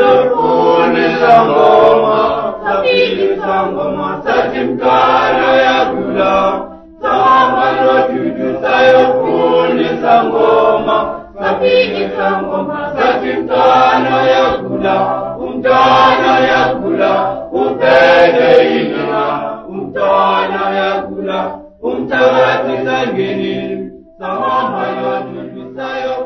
sayofuna ngoma, sapili sangoma, satimkana ya gula. Samamalo juju sayofuna ngoma, sapili sangoma, satimkana ya gula. Umtana ya gula, upede inina. Umtana ya gula, umtawati sangini. Samamalo juju sayofuna